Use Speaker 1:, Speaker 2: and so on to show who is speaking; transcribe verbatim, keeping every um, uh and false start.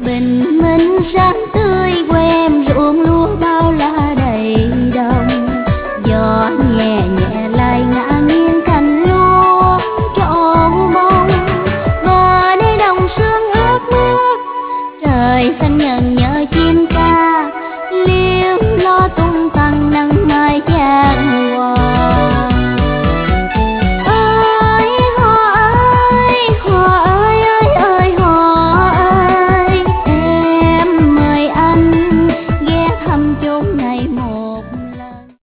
Speaker 1: bình minh sáng tươi quê em ruộng lúa bao la đầy.